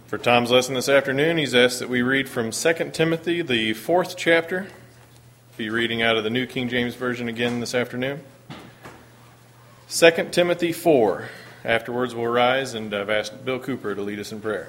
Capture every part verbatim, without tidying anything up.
For Tom's lesson this afternoon, he's asked that we read from Second Timothy, the fourth chapter. Be reading out of the New King James Version again this afternoon. Second Timothy four. Afterwards we'll rise, and I've asked Bill Cooper to lead us in prayer.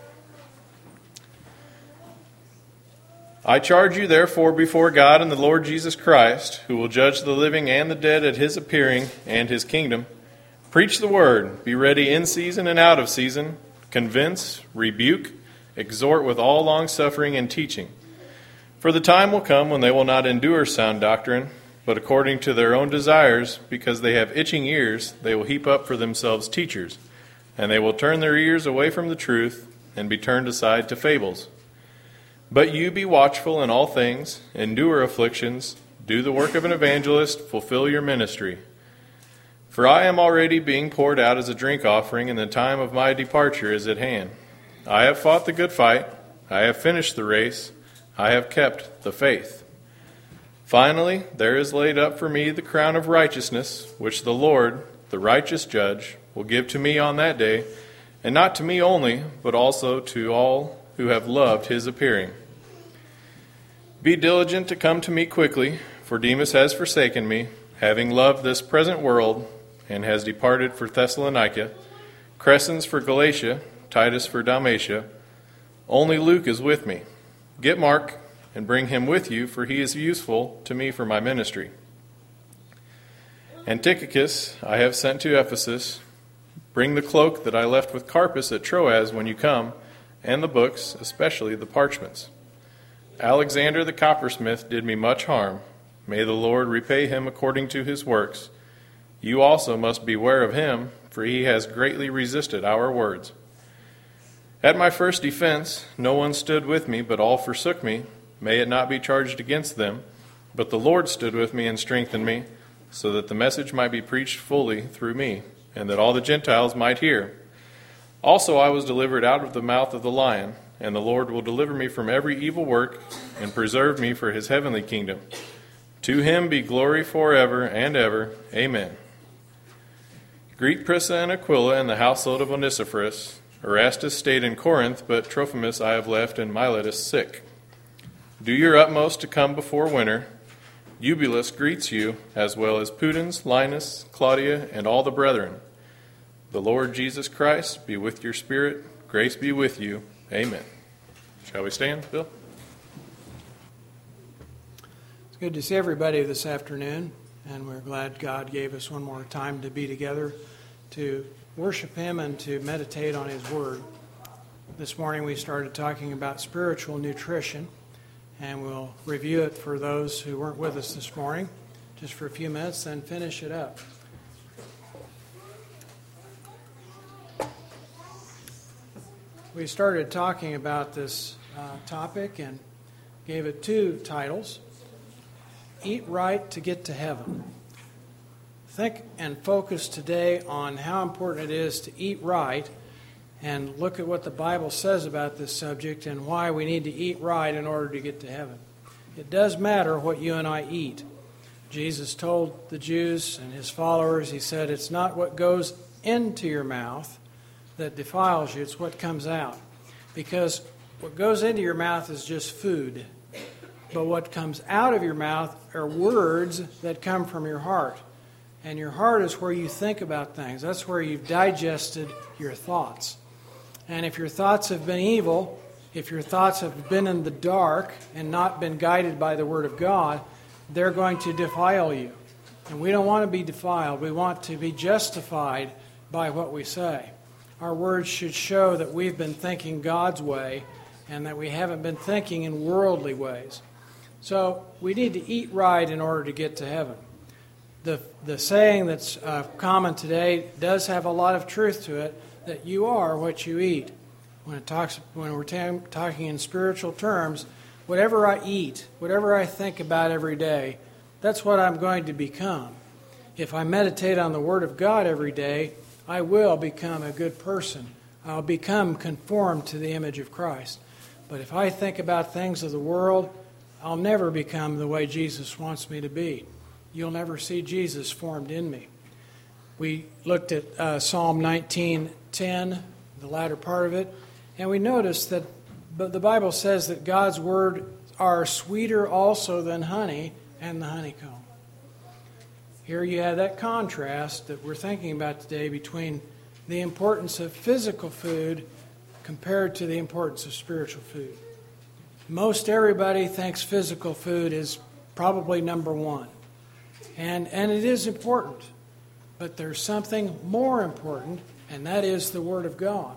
I charge you therefore before God and the Lord Jesus Christ, who will judge the living and the dead at his appearing and his kingdom. Preach the word, be ready in season and out of season, convince, rebuke, exhort with all longsuffering and teaching. For the time will come when they will not endure sound doctrine, but according to their own desires, because they have itching ears, they will heap up for themselves teachers, and they will turn their ears away from the truth and be turned aside to fables. But you be watchful in all things, endure afflictions, do the work of an evangelist, fulfill your ministry. For I am already being poured out as a drink offering, and the time of my departure is at hand. I have fought the good fight, I have finished the race, I have kept the faith. Finally, there is laid up for me the crown of righteousness, which the Lord, the righteous judge, will give to me on that day, and not to me only, but also to all who have loved his appearing. Be diligent to come to me quickly, for Demas has forsaken me, having loved this present world, and has departed for Thessalonica, Crescens for Galatia, Titus for Dalmatia. Only Luke is with me. Get Mark, and bring him with you, for he is useful to me for my ministry. And Tychicus I have sent to Ephesus. Bring the cloak that I left with Carpus at Troas when you come, and the books, especially the parchments. Alexander the coppersmith did me much harm. May the Lord repay him according to his works. You also must beware of him, for he has greatly resisted our words. At my first defense, no one stood with me, but all forsook me. May it not be charged against them, but the Lord stood with me and strengthened me, so that the message might be preached fully through me, and that all the Gentiles might hear. Also I was delivered out of the mouth of the lion, and the Lord will deliver me from every evil work, and preserve me for his heavenly kingdom. To him be glory forever and ever. Amen. Greet Prisca and Aquila and the household of Onesiphorus. Erastus stayed in Corinth, but Trophimus I have left, and Miletus sick. Do your utmost to come before winter. Eubulus greets you, as well as Pudens, Linus, Claudia, and all the brethren. The Lord Jesus Christ be with your spirit. Grace be with you. Amen. Shall we stand, Bill? It's good to see everybody this afternoon, and we're glad God gave us one more time to be together to worship him and to meditate on his word. This morning we started talking about spiritual nutrition, and we'll review it for those who weren't with us this morning just for a few minutes, then finish it up. We started talking about this uh, topic and gave it two titles: Eat Right to Get to Heaven. Think and focus today on how important it is to eat right, and look at what the Bible says about this subject and why we need to eat right in order to get to heaven. It does matter what you and I eat. Jesus told the Jews and his followers, he said, it's not what goes into your mouth that defiles you, it's what comes out. Because what goes into your mouth is just food. But what comes out of your mouth are words that come from your heart. And your heart is where you think about things. That's where you've digested your thoughts. And if your thoughts have been evil, if your thoughts have been in the dark and not been guided by the Word of God, they're going to defile you. And we don't want to be defiled. We want to be justified by what we say. Our words should show that we've been thinking God's way and that we haven't been thinking in worldly ways. So we need to eat right in order to get to heaven. The the saying that's uh, common today does have a lot of truth to it, that you are what you eat. When it talks, when we're ta- talking in spiritual terms, whatever I eat, whatever I think about every day, that's what I'm going to become. If I meditate on the Word of God every day, I will become a good person. I'll become conformed to the image of Christ. But if I think about things of the world, I'll never become the way Jesus wants me to be. You'll never see Jesus formed in me. We looked at uh, Psalm nineteen ten, the latter part of it, And we notice that but the Bible says that God's word are sweeter also than honey and the honeycomb. Here you have that contrast that we're thinking about today between the importance of physical food compared to the importance of spiritual food. Most everybody thinks physical food is probably number one. And, and it is important. But there's something more important, and that is the Word of God.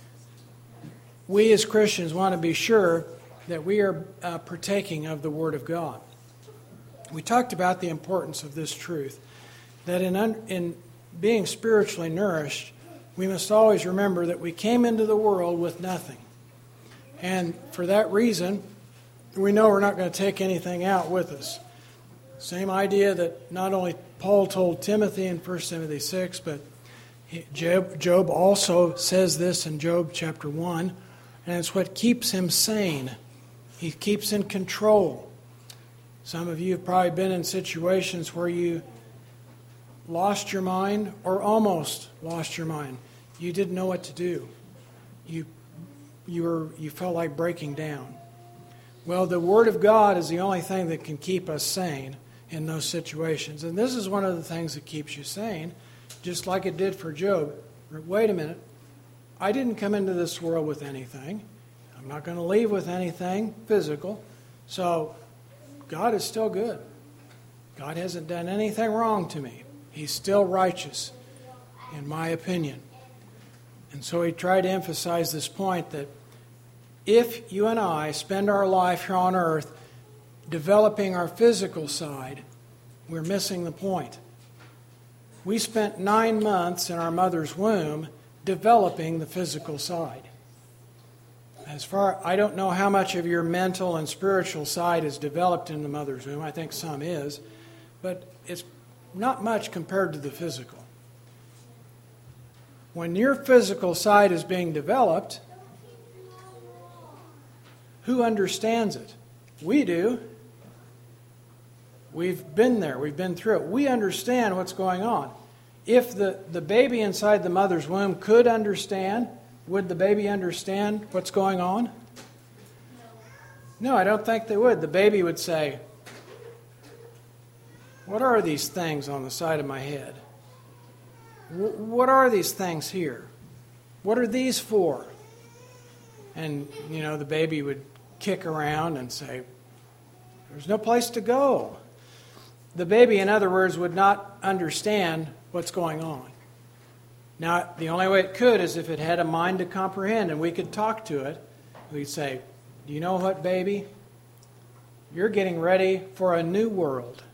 We as Christians want to be sure that we are uh, partaking of the Word of God. We talked about the importance of this truth, that in, un- in being spiritually nourished, we must always remember that we came into the world with nothing. And for that reason, we know we're not going to take anything out with us. Same idea that not only Paul told Timothy in First Timothy six, but Job, Job also says this in Job chapter one, and it's what keeps him sane. He keeps in control. Some of you have probably been in situations where you lost your mind or almost lost your mind. You didn't know what to do. You, you, were, you felt like breaking down. Well, the Word of God is the only thing that can keep us sane in those situations. And this is one of the things that keeps you sane, just like it did for Job. Wait a minute. I didn't come into this world with anything. I'm not going to leave with anything physical. So God is still good. God hasn't done anything wrong to me. He's still righteous, in my opinion. And so he tried to emphasize this point that if you and I spend our life here on earth developing our physical side, we're missing the point. We spent nine months in our mother's womb developing the physical side. As far, I don't know how much of your mental and spiritual side is developed in the mother's womb. I think some is, but it's not much compared to the physical. When your physical side is being developed, who understands it? We do. We've been there. We've been through it. We understand what's going on. If the, the baby inside the mother's womb could understand, would the baby understand what's going on? No, I don't think they would. The baby would say, "What are these things on the side of my head? W- what are these things here? What are these for?" And, you know, the baby would kick around and say, "There's no place to go." The baby, in other words, would not understand what's going on. Now, the only way it could is if it had a mind to comprehend and we could talk to it. We'd say, "Do you know what, baby? You're getting ready for a new world.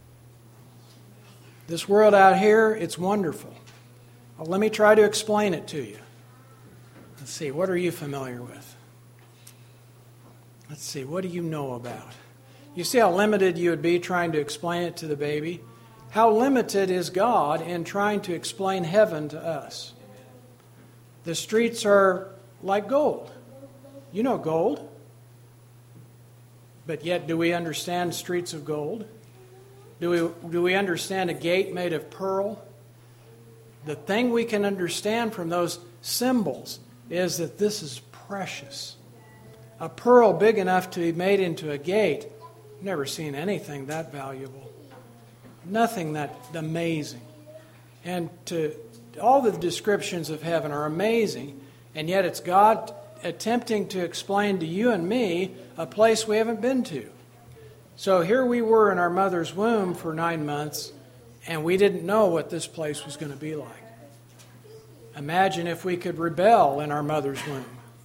This world out here, it's wonderful. Well, let me try to explain it to you." Let's see, what are you familiar with? Let's see, what do you know about? You see how limited you would be trying to explain it to the baby? How limited is God in trying to explain heaven to us? The streets are like gold. You know gold. But yet, do we understand streets of gold? Do we, do we understand a gate made of pearl? The thing we can understand from those symbols is that this is precious. A pearl big enough to be made into a gate. I've never seen anything that valuable. Nothing that amazing. And to all the descriptions of heaven are amazing, and yet it's God attempting to explain to you and me a place we haven't been to. So here we were in our mother's womb for nine months, and we didn't know what this place was going to be like. Imagine if we could rebel in our mother's womb.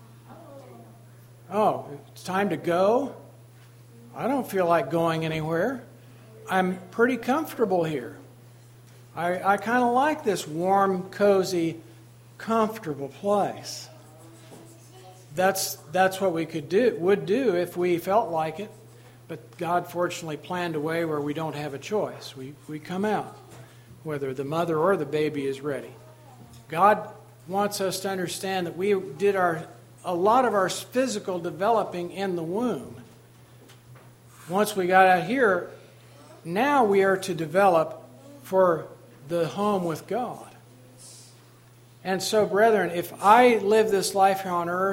Oh, it's time to go? I don't feel like going anywhere. I'm pretty comfortable here. I, I kind of like this warm, cozy, comfortable place. That's that's what we could do would do if we felt like it. But God fortunately planned a way where we don't have a choice. We we come out, whether the mother or the baby is ready. God wants us to understand that we did our a lot of our physical developing in the womb. Once we got out here, now we are to develop for the home with God. And so, brethren, if I live this life here on earth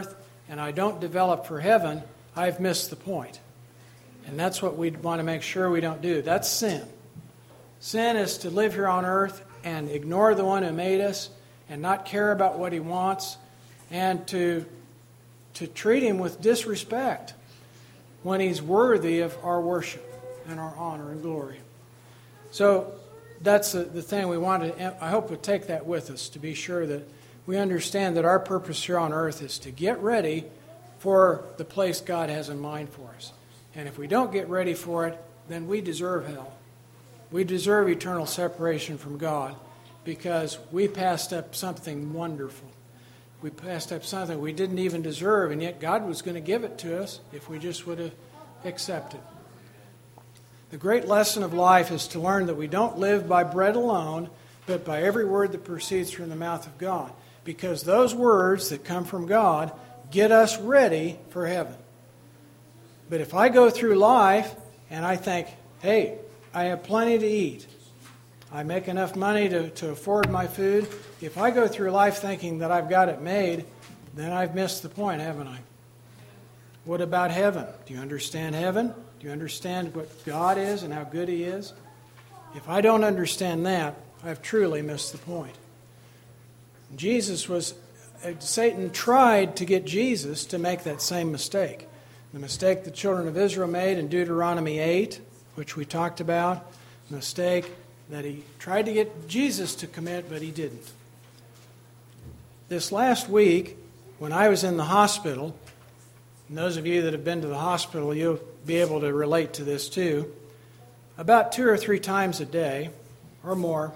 and I don't develop for heaven, I've missed the point. And that's what we want to make sure we don't do. That's sin. Sin is to live here on earth and ignore the one who made us and not care about what he wants and to, to treat him with disrespect when he's worthy of our worship and our honor and glory. So that's the, the thing we want to, I hope we'll take that with us to be sure that we understand that our purpose here on earth is to get ready for the place God has in mind for us. And if we don't get ready for it, then we deserve hell. We deserve eternal separation from God because we passed up something wonderful. We passed up something we didn't even deserve, and yet God was going to give it to us if we just would have accepted. The great lesson of life is to learn that we don't live by bread alone, but by every word that proceeds from the mouth of God. Because those words that come from God get us ready for heaven. But if I go through life and I think, hey, I have plenty to eat, I make enough money to, to afford my food, if I go through life thinking that I've got it made, then I've missed the point, haven't I? What about heaven? Do you understand heaven? Do you understand what God is and how good He is? If I don't understand that, I've truly missed the point. Jesus was, Satan tried to get Jesus to make that same mistake. The mistake the children of Israel made in Deuteronomy eight, which we talked about, the mistake that he tried to get Jesus to commit, but he didn't. This last week, when I was in the hospital, and those of you that have been to the hospital, you'll be able to relate to this too, about two or three times a day, or more,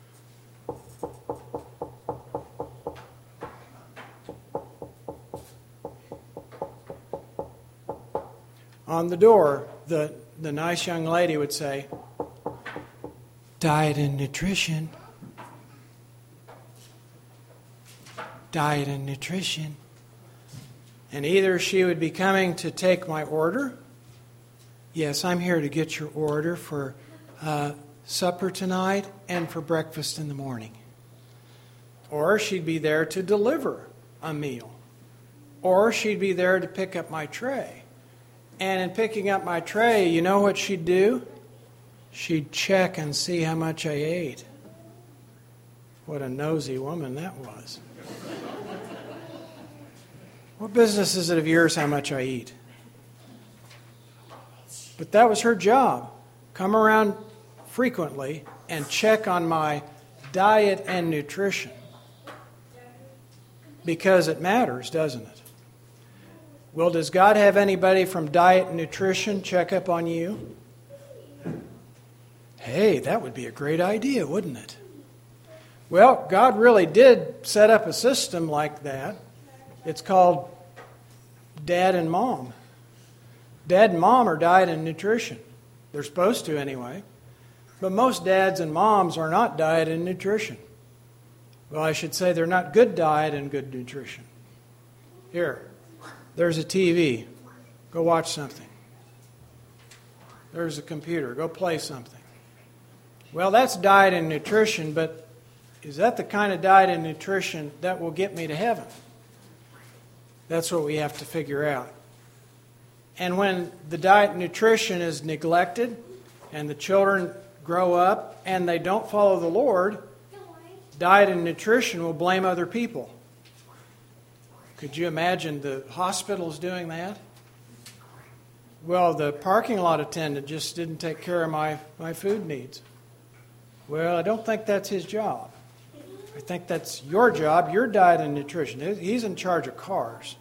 on the door, the, the nice young lady would say, diet and nutrition. Diet and nutrition. And either she would be coming to take my order. Yes, I'm here to get your order for uh, supper tonight and for breakfast in the morning. Or she'd be there to deliver a meal. Or she'd be there to pick up my tray. And in picking up my tray, you know what she'd do? She'd check and see how much I ate. What a nosy woman that was. What business is it of yours how much I eat? But that was her job. Come around frequently and check on my diet and nutrition. Because it matters, doesn't it? Well, does God have anybody from diet and nutrition check up on you? Hey, that would be a great idea, wouldn't it? Well, God really did set up a system like that. It's called Dad and Mom. Dad and Mom are diet and nutrition. They're supposed to anyway. But most dads and moms are not diet and nutrition. Well, I should say they're not good diet and good nutrition. Here. There's a T V. Go watch something. There's a computer. Go play something. Well, that's diet and nutrition, but is that the kind of diet and nutrition that will get me to heaven? That's what we have to figure out. And when the diet and nutrition is neglected and the children grow up and they don't follow the Lord, diet and nutrition will blame other people. Could you imagine the hospitals doing that? Well, the parking lot attendant just didn't take care of my, my food needs. Well, I don't think that's his job. I think that's your job, your diet and nutrition. He's in charge of cars.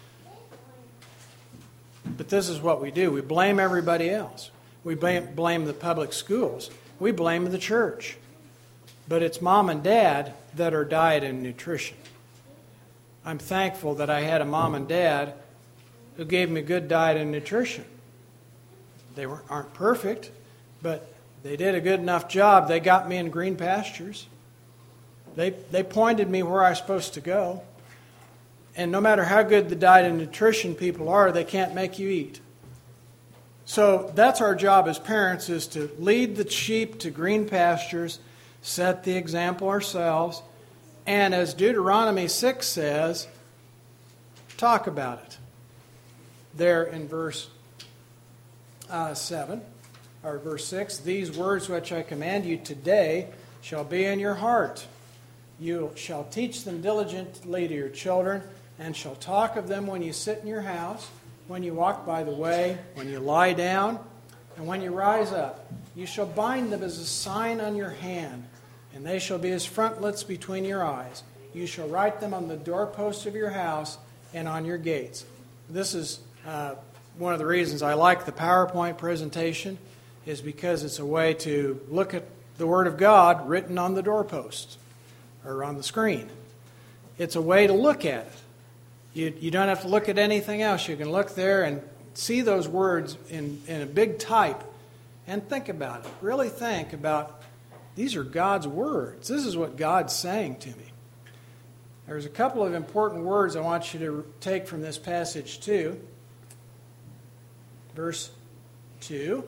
But this is what we do. We blame everybody else. We blame, blame the public schools. We blame the church. But it's mom and dad that are diet and nutrition. I'm thankful that I had a mom and dad who gave me good diet and nutrition. They weren't, aren't perfect, but they did a good enough job. They got me in green pastures. They, they pointed me where I was supposed to go. And no matter how good the diet and nutrition people are, they can't make you eat. So that's our job as parents, is to lead the sheep to green pastures, set the example ourselves, and as Deuteronomy six says, talk about it. There in verse uh, seven, or verse six, these words which I command you today shall be in your heart. You shall teach them diligently to your children, and shall talk of them when you sit in your house, when you walk by the way, when you lie down, and when you rise up. You shall bind them as a sign on your hand, and they shall be as frontlets between your eyes. You shall write them on the doorposts of your house and on your gates. This is uh, one of the reasons I like the PowerPoint presentation, is because it's a way to look at the Word of God written on the doorposts or on the screen. It's a way to look at it. You, you don't have to look at anything else. You can look there and see those words in, in a big type and think about it. Really think about, these are God's words. This is what God's saying to me. There's a couple of important words I want you to take from this passage too. Verse two.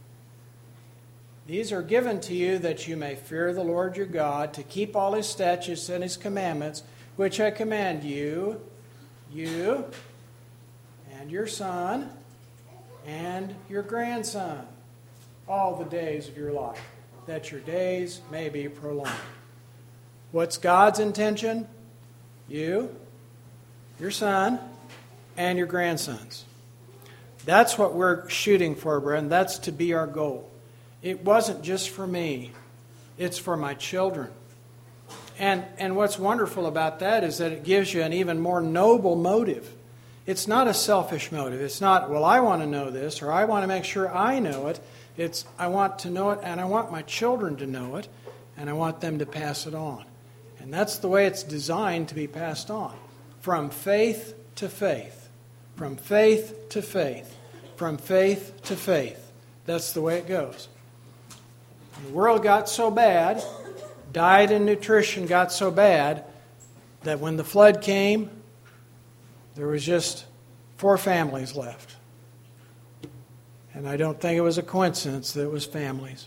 These are given to you that you may fear the Lord your God, to keep all His statutes and His commandments, which I command you, you, and your son, and your grandson, all the days of your life, that your days may be prolonged. What's God's intention? You, your son, and your grandsons. That's what we're shooting for, brethren. That's to be our goal. It wasn't just for me. It's for my children. And, and what's wonderful about that is that it gives you an even more noble motive. It's not a selfish motive. It's not, well, I want to know this, or I want to make sure I know it. It's, I want to know it, and I want my children to know it, and I want them to pass it on. And that's the way it's designed to be passed on. From faith to faith. From faith to faith. From faith to faith. That's the way it goes. The world got so bad, diet and nutrition got so bad, that when the flood came, there was just four families left. And I don't think it was a coincidence that it was families.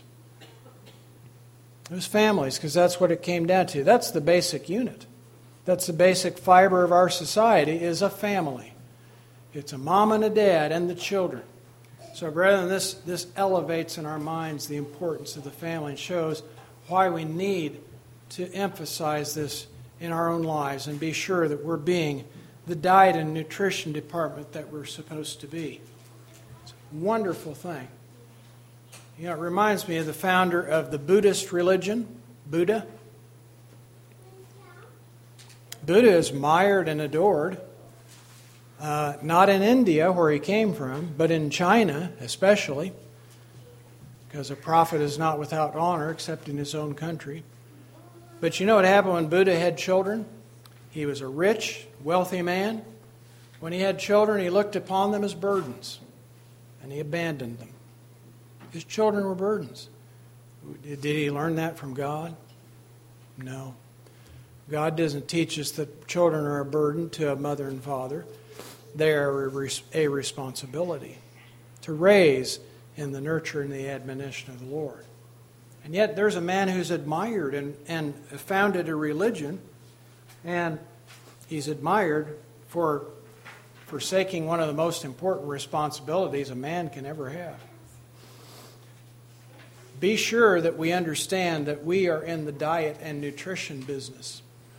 It was families, because that's what it came down to. That's the basic unit. That's the basic fiber of our society, is a family. It's a mom and a dad and the children. So, brethren, this, this elevates in our minds the importance of the family and shows why we need to emphasize this in our own lives and be sure that we're being the diet and nutrition department that we're supposed to be. It's a wonderful thing. You know, it reminds me of the founder of the Buddhist religion, Buddha. Buddha is admired and adored. Uh, not in India, where he came from, but in China especially, because a prophet is not without honor except in his own country. But you know what happened when Buddha had children? He was a rich, wealthy man. When he had children, he looked upon them as burdens, and he abandoned them. His children were burdens. Did he learn that from God? No. God doesn't teach us that children are a burden to a mother and father. They are a responsibility to raise in the nurture and the admonition of the Lord. And yet there's a man who's admired and, and founded a religion, and he's admired for forsaking one of the most important responsibilities a man can ever have. Be sure that we understand that we are in the diet and nutrition business.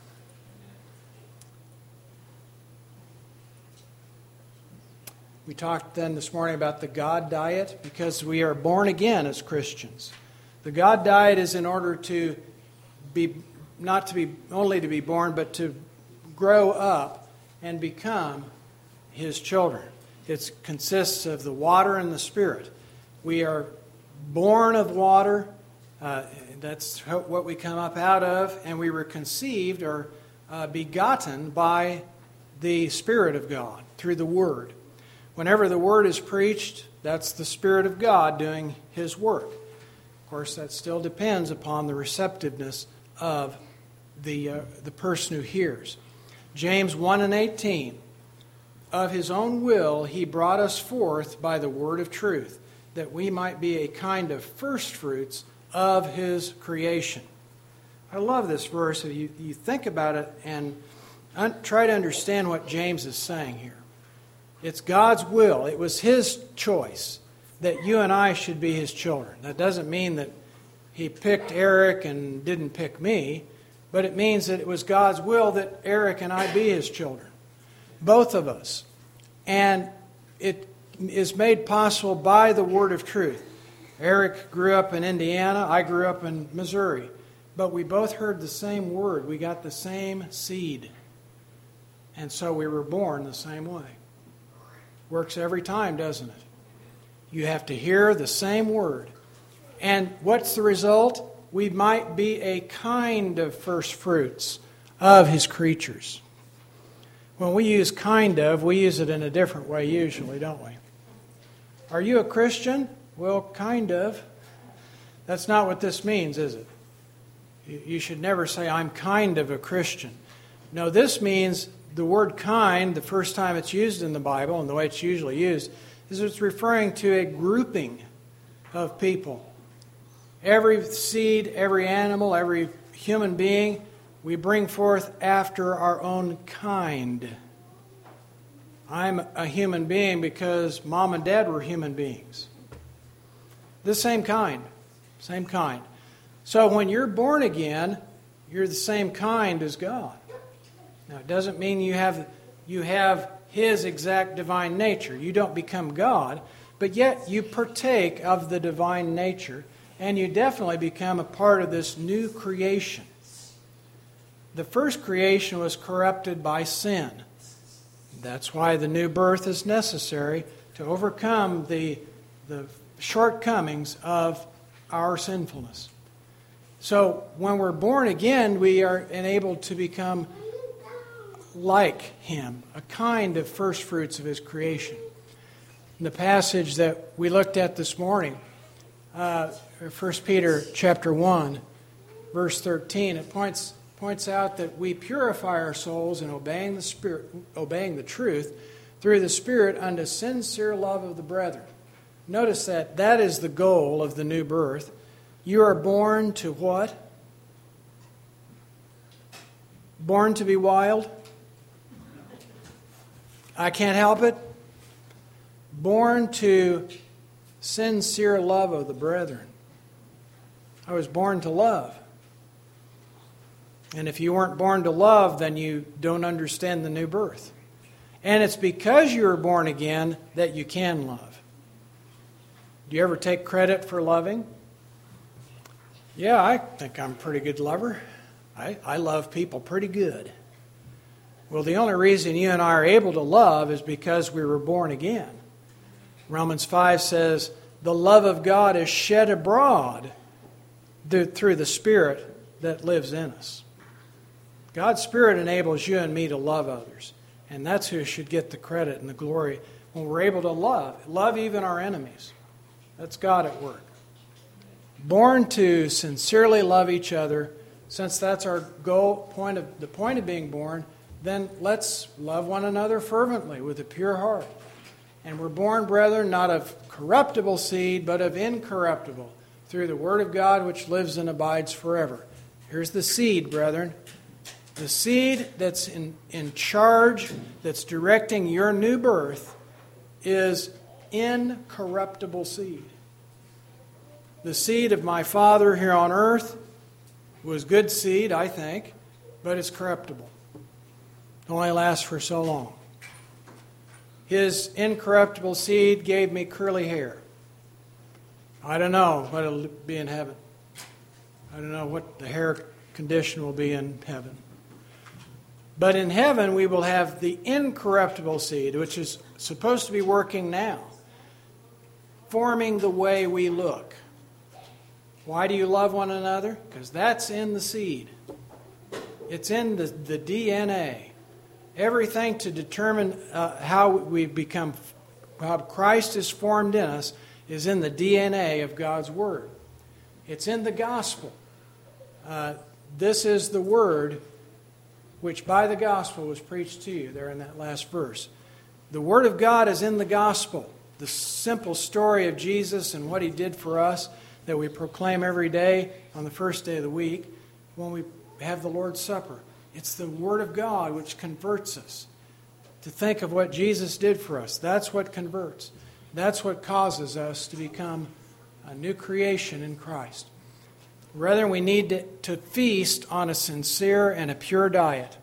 We talked then this morning about the God diet because we are born again as Christians. The God diet is in order to be, not to be only to be born, but to grow up and become His children. It consists of the water and the Spirit. We are born of water. Uh, that's what we come up out of. And we were conceived or uh, begotten by the Spirit of God through the Word. Whenever the Word is preached, that's the Spirit of God doing His work. Of course, that still depends upon the receptiveness of the, uh, the person who hears. James one and eighteen, of His own will He brought us forth by the word of truth, that we might be a kind of firstfruits of His creation. I love this verse. You, you think about it, and Un- try to understand what James is saying here. It's God's will. It was His choice that you and I should be His children. That doesn't mean that He picked Eric and didn't pick me, but it means that it was God's will that Eric and I be His children. Both of us. And it is made possible by the word of truth. Eric grew up in Indiana. I grew up in Missouri. But we both heard the same word. We got the same seed. And so we were born the same way. Works every time, doesn't it? You have to hear the same word. And what's the result? We might be a kind of first fruits of His creatures. When we use kind of, we use it in a different way usually, don't we? Are you a Christian? Well, kind of. That's not what this means, is it? You should never say, I'm kind of a Christian. No, this means the word kind, the first time it's used in the Bible, and the way it's usually used, is it's referring to a grouping of people. Every seed, every animal, every human being, we bring forth after our own kind. I'm a human being because Mom and Dad were human beings. The same kind. Same kind. So when you're born again, you're the same kind as God. Now, it doesn't mean you have you have His exact divine nature. You don't become God, but yet you partake of the divine nature, and you definitely become a part of this new creation. The first creation was corrupted by sin. That's why the new birth is necessary to overcome the, the shortcomings of our sinfulness. So when we're born again, we are enabled to become like Him, a kind of first fruits of His creation. In the passage that we looked at this morning, uh, First Peter chapter one, verse thirteen, it points points out that we purify our souls in obeying the Spirit, obeying the truth through the Spirit unto sincere love of the brethren. Notice that that is the goal of the new birth. You are born to what? Born to be wild? I can't help it. Born to sincere love of the brethren. I was born to love. And if you weren't born to love, then you don't understand the new birth. And it's because you were born again that you can love. Do you ever take credit for loving? Yeah, I think I'm a pretty good lover. I, I love people pretty good. Well, the only reason you and I are able to love is because we were born again. Romans five says, the love of God is shed abroad through the Spirit that lives in us. God's Spirit enables you and me to love others. And that's who should get the credit and the glory when we're able to love. Love even our enemies. That's God at work. Born to sincerely love each other, since that's our goal, point of the point of being born, then let's love one another fervently with a pure heart. And we're born, brethren, not of corruptible seed, but of incorruptible, through the Word of God which lives and abides forever. Here's the seed, brethren. The seed that's in, in charge, that's directing your new birth, is incorruptible seed. The seed of my Father here on earth was good seed, I think, but it's corruptible. It only lasts for so long. His incorruptible seed gave me curly hair. I don't know what it'll be in heaven. I don't know what the hair condition will be in heaven. But in heaven we will have the incorruptible seed, which is supposed to be working now, forming the way we look. Why do you love one another? Because that's in the seed. It's in the, the D N A. Everything to determine uh, how we become, how Christ is formed in us, is in the D N A of God's Word. It's in the gospel. Uh, this is the Word which by the gospel was preached to you, there in that last verse. The Word of God is in the gospel. The simple story of Jesus and what He did for us that we proclaim every day on the first day of the week when we have the Lord's Supper. It's the Word of God which converts us. To think of what Jesus did for us, that's what converts. That's what causes us to become a new creation in Christ. Rather, we need to, to feast on a sincere and a pure diet.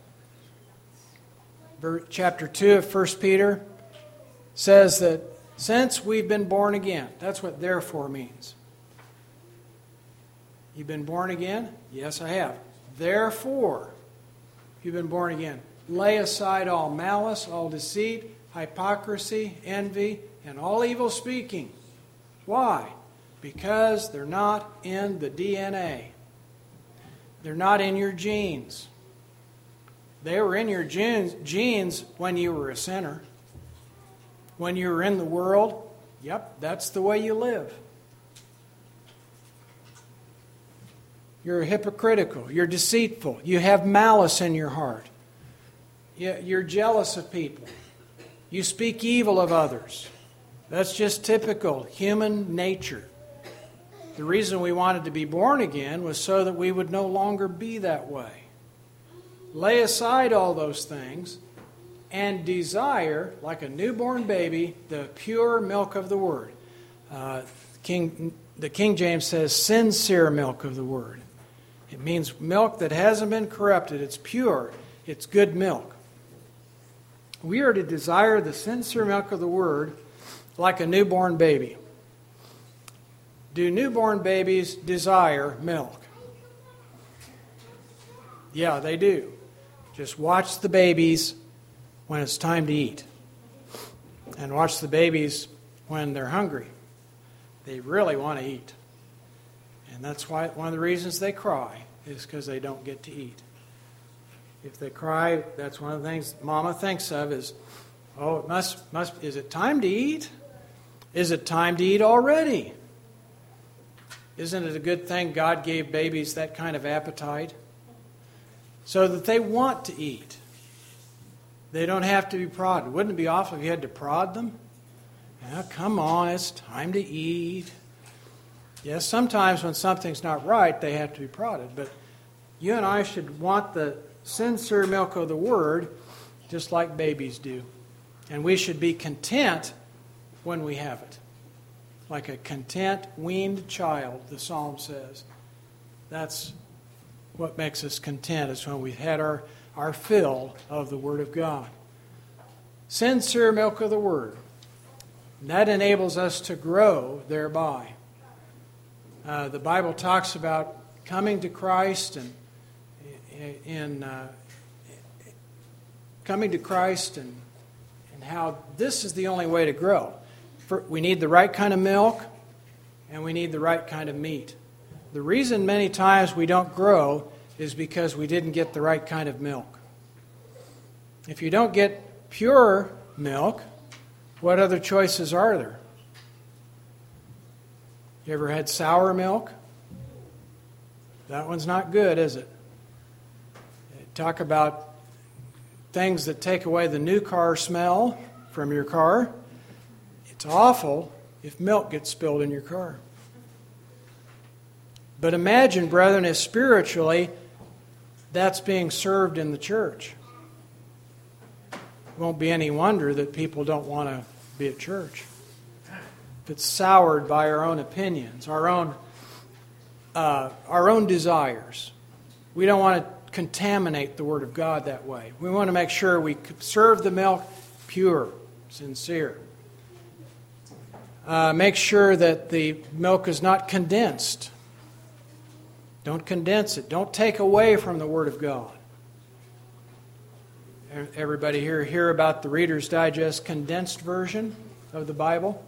Chapter two of First Peter says that since we've been born again, that's what therefore means. You've been born again? Yes, I have. Therefore, you've been born again. Lay aside all malice, all deceit, hypocrisy, envy, and all evil speaking. Why? Because they're not in the D N A. They're not in your genes. They were in your genes, genes when you were a sinner. When you were in the world, yep, that's the way you live. You're hypocritical. You're deceitful. You have malice in your heart. You're jealous of people. You speak evil of others. That's just typical human nature. The reason we wanted to be born again was so that we would no longer be that way. Lay aside all those things and desire, like a newborn baby, the pure milk of the Word. Uh, King, the King James says, sincere milk of the Word. It means milk that hasn't been corrupted. It's pure. It's good milk. We are to desire the sincere milk of the Word like a newborn baby. Do newborn babies desire milk? Yeah, they do. Just watch the babies when it's time to eat. And watch the babies when they're hungry. They really want to eat. And that's why one of the reasons they cry is because they don't get to eat. If they cry, that's one of the things Mama thinks of is, oh, it must, must, is it time to eat? Is it time to eat already? Isn't it a good thing God gave babies that kind of appetite? So that they want to eat. They don't have to be prodded. Wouldn't it be awful if you had to prod them? Now, come on, it's time to eat. Yes, sometimes when something's not right, they have to be prodded. But you and I should want the sincere milk of the Word just like babies do. And we should be content when we have it. Like a content, weaned child, the Psalm says. That's what makes us content, is when we've had our, our fill of the Word of God. Sincere milk of the Word. And that enables us to grow thereby. Uh, the Bible talks about coming to Christ and in uh, coming to Christ and and how this is the only way to grow. For, we need the right kind of milk and we need the right kind of meat. The reason many times we don't grow is because we didn't get the right kind of milk. If you don't get pure milk, what other choices are there? You ever had sour milk? That one's not good, is it? Talk about things that take away the new car smell from your car. It's awful if milk gets spilled in your car. But imagine, brethren, if spiritually that's being served in the church. It won't be any wonder that people don't want to be at church. If it's soured by our own opinions, our own, uh, our own desires. We don't want to contaminate the Word of God that way. We want to make sure we serve the milk pure, sincere. Uh, make sure that the milk is not condensed. Don't condense it. Don't take away from the Word of God. Everybody here hear about the Reader's Digest condensed version of the Bible?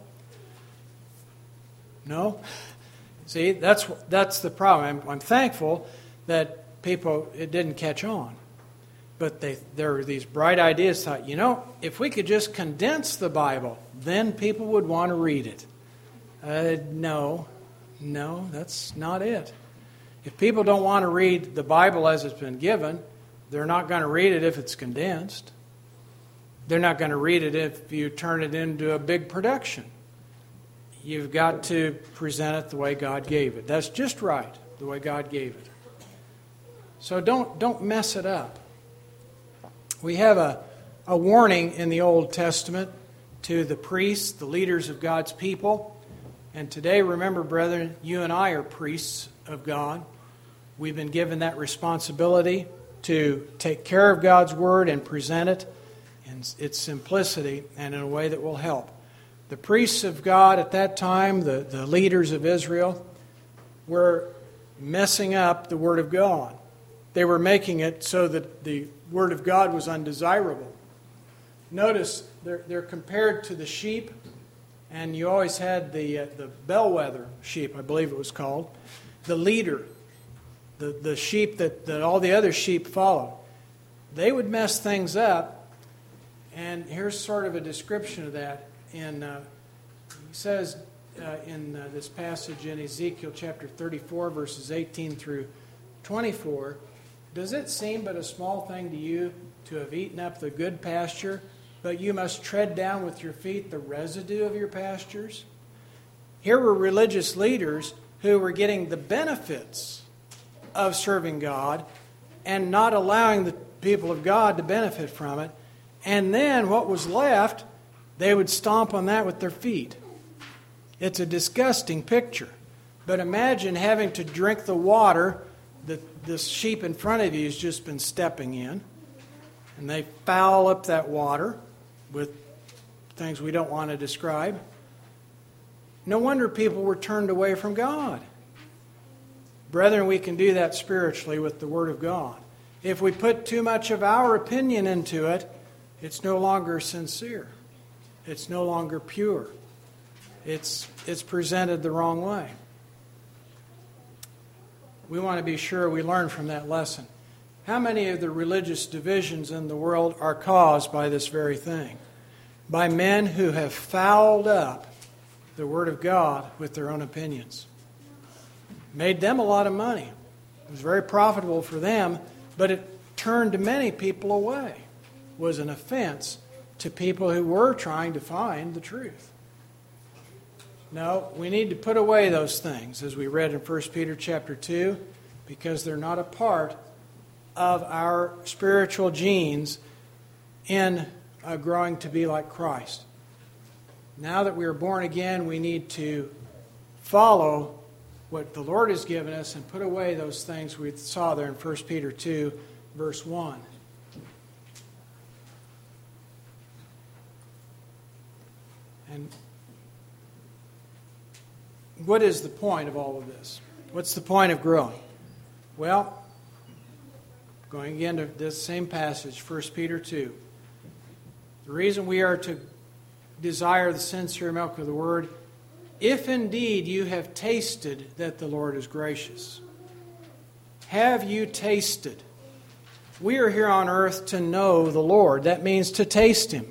No? See, that's that's the problem. I'm, I'm thankful that people, it didn't catch on. But they, there were these bright ideas, thought, you know, if we could just condense the Bible, then people would want to read it. Uh, no, no, that's not it. If people don't want to read the Bible as it's been given, they're not going to read it if it's condensed. They're not going to read it if you turn it into a big production. You've got to present it the way God gave it. That's just right, the way God gave it. So don't don't mess it up. We have a, a warning in the Old Testament to the priests, the leaders of God's people. And today, remember, brethren, you and I are priests of God. We've been given that responsibility to take care of God's Word and present it in its simplicity and in a way that will help. The priests of God at that time, the, the leaders of Israel, were messing up the Word of God. They were making it so that the Word of God was undesirable. Notice they're, they're compared to the sheep, and you always had the, uh, the bellwether sheep, I believe it was called, the leader, the, the sheep that, that all the other sheep followed. They would mess things up, and here's sort of a description of that. In, uh, he says uh, in uh, this passage in Ezekiel chapter thirty-four, verses eighteen through twenty-four, does it seem but a small thing to you to have eaten up the good pasture, but you must tread down with your feet the residue of your pastures? Here were religious leaders who were getting the benefits of serving God and not allowing the people of God to benefit from it. And then what was left, they would stomp on that with their feet. It's a disgusting picture. But imagine having to drink the water that this sheep in front of you has just been stepping in. And they foul up that water with things we don't want to describe. No wonder people were turned away from God. Brethren, we can do that spiritually with the Word of God. If we put too much of our opinion into it, it's no longer sincere. It's no longer pure. It's, it's presented the wrong way. We want to be sure we learn from that lesson. How many of the religious divisions in the world are caused by this very thing? By men who have fouled up the Word of God with their own opinions. Made them a lot of money. It was very profitable for them, but it turned many people away. It was an offense to people who were trying to find the truth. No, we need to put away those things, as we read in First Peter chapter two, because they're not a part of our spiritual genes in uh, growing to be like Christ. Now that we are born again, we need to follow what the Lord has given us and put away those things we saw there in First Peter two, verse one. And what is the point of all of this? What's the point of growing? Well, going again to this same passage, First Peter two. The reason we are to desire the sincere milk of the Word, if indeed you have tasted that the Lord is gracious. Have you tasted? We are here on earth to know the Lord. That means to taste Him.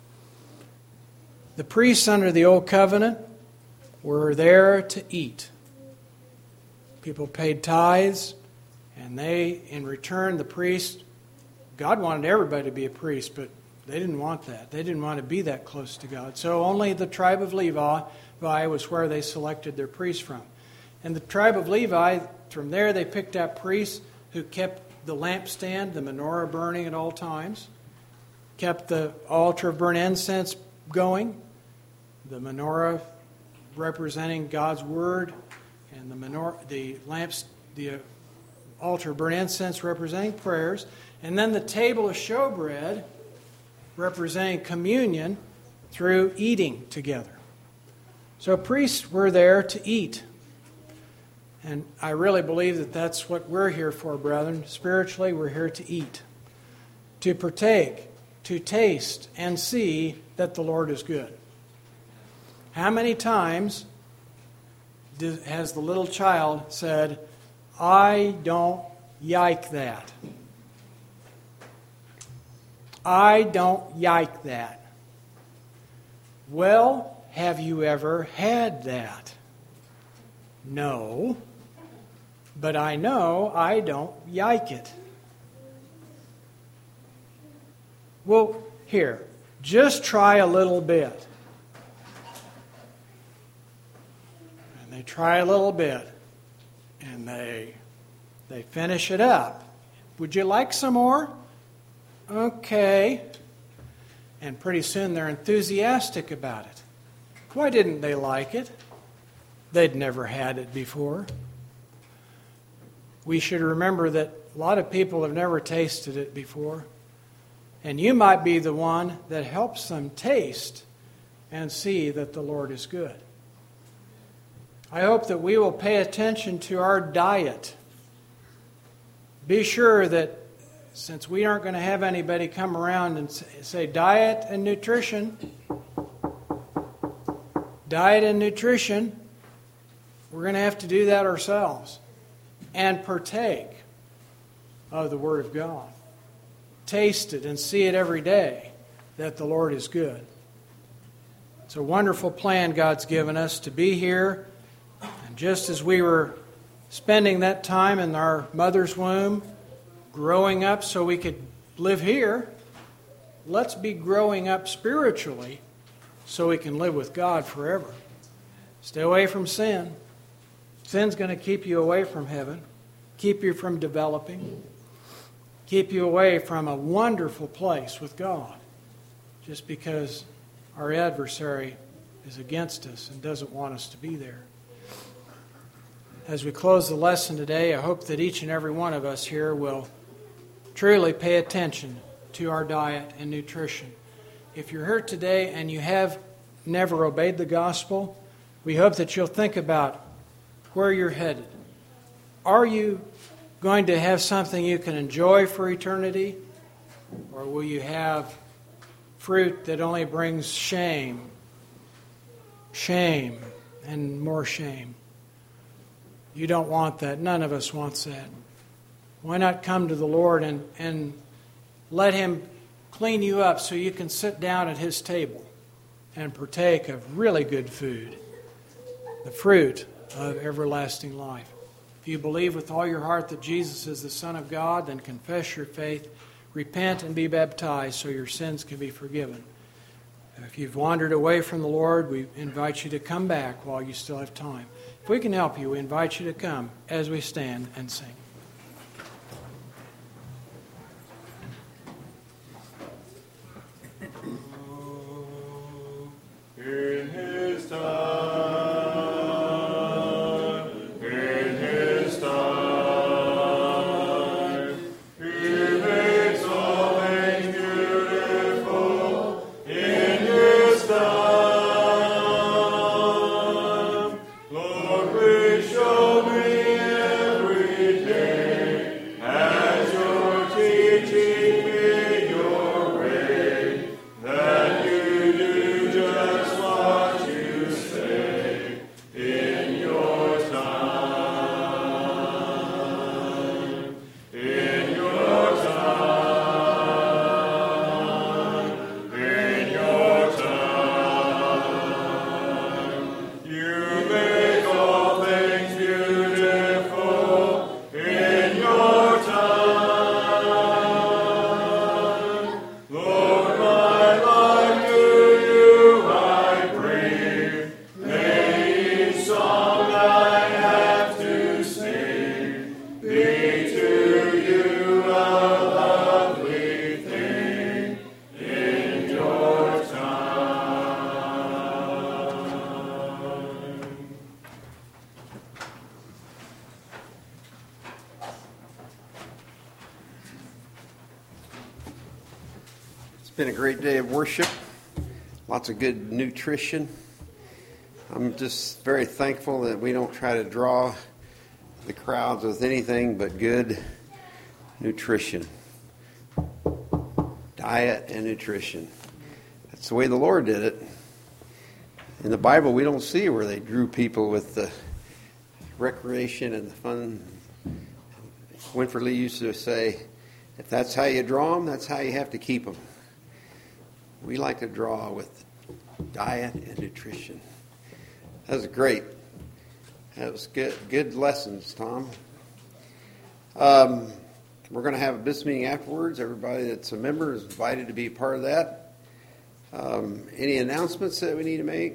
The priests under the Old Covenant were there to eat. People paid tithes, and they, in return, the priest, God wanted everybody to be a priest, but they didn't want that. They didn't want to be that close to God. So only the tribe of Levi was where they selected their priests from. And the tribe of Levi, from there they picked out priests who kept the lampstand, the menorah burning at all times, kept the altar of burnt incense going, the menorah representing God's Word, and the menorah, the lamps, the altar of burnt incense representing prayers, and then the table of showbread representing communion through eating together. So priests were there to eat. And I really believe that that's what we're here for, brethren. Spiritually, we're here to eat, to partake, to taste, and see that the Lord is good. How many times has the little child said, I don't yike that? I don't yike that. Well, have you ever had that? No, but I know I don't yike it. Well, here, just try a little bit. And they try a little bit, and they they finish it up. Would you like some more? okay. And pretty soon they're enthusiastic about it. Why didn't they like it? They'd never had it before. We should remember that a lot of people have never tasted it before. And you might be the one that helps them taste and see that the Lord is good. I hope that we will pay attention to our diet. Be sure that since we aren't going to have anybody come around and say diet and nutrition, diet and nutrition, we're going to have to do that ourselves and partake of the Word of God. Taste it and see it every day that the Lord is good. It's a wonderful plan God's given us to be here. And just as we were spending that time in our mother's womb, growing up so we could live here, let's be growing up spiritually so we can live with God forever. Stay away from sin. Sin's going to keep you away from heaven, keep you from developing, keep you away from a wonderful place with God, just because our adversary is against us and doesn't want us to be there. As we close the lesson today, I hope that each and every one of us here will truly pay attention to our diet and nutrition. If you're here today and you have never obeyed the gospel, we hope that you'll think about where you're headed. Are you going to have something you can enjoy for eternity? Or will you have fruit that only brings shame, shame, and more shame? You don't want that. None of us wants that. Why not come to the Lord and, and let Him clean you up so you can sit down at His table and partake of really good food, the fruit of everlasting life. If you believe with all your heart that Jesus is the Son of God, then confess your faith, repent, and be baptized so your sins can be forgiven. If you've wandered away from the Lord, we invite you to come back while you still have time. If we can help you, we invite you to come as we stand and sing. In His time. It's been a great day of worship, lots of good nutrition. I'm just very thankful that we don't try to draw the crowds with anything but good nutrition. Diet and nutrition. That's the way the Lord did it. In the Bible, we don't see where they drew people with the recreation and the fun. Winfrey Lee used to say, if that's how you draw them, that's how you have to keep them. We like to draw with diet and nutrition. That was great. That was good, good lessons, Tom. Um, we're going to have a business meeting afterwards. Everybody that's a member is invited to be a part of that. Um, any announcements that we need to make?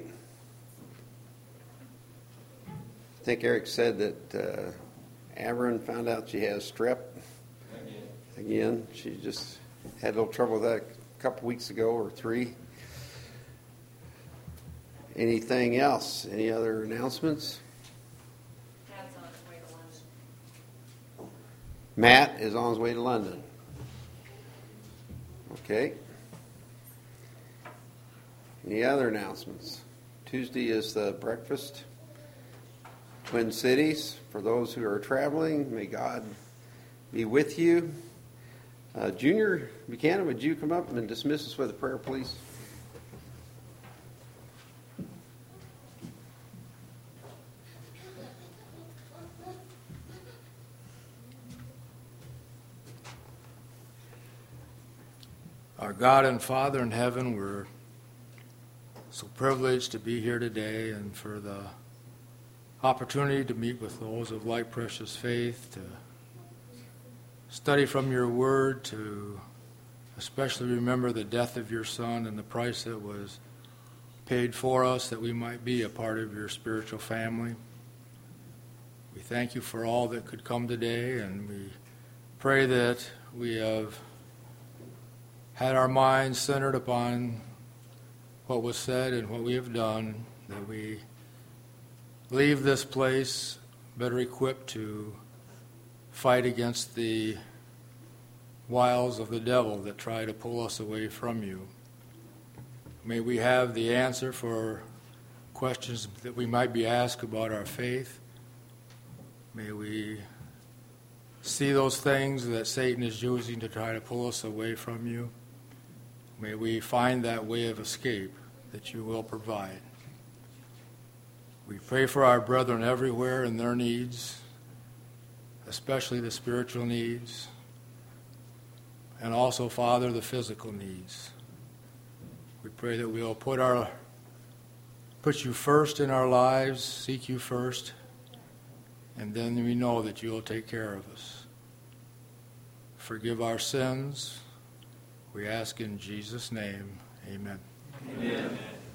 I think Eric said that uh, Avron found out she has strep. Again, she just Had a little trouble with that a couple weeks ago or three. Anything else? Any other announcements? Matt's on his way to London. Matt is on his way to London. Okay. Any other announcements? Tuesday is the breakfast. Twin Cities. For those who are traveling, may God be with you. Uh, Junior Buchanan, would you come up and dismiss us with a prayer, please? Our God and Father in heaven, we're so privileged to be here today and for the opportunity to meet with those of like precious faith, to study from your word, to especially remember the death of your Son and the price that was paid for us that we might be a part of your spiritual family. We thank you for all that could come today, and we pray that we have had our minds centered upon what was said and what we have done, that we leave this place better equipped to fight against the wiles of the devil that try to pull us away from you. May we have the answer for questions that we might be asked about our faith. May we see those things that Satan is using to try to pull us away from you. May we find that way of escape that you will provide. We pray for our brethren everywhere and their needs, especially the spiritual needs, and also, Father, the physical needs. We pray that we'll put our put you first in our lives, seek you first, and then we know that you will take care of us. Forgive our sins. We ask in Jesus' name, amen. Amen.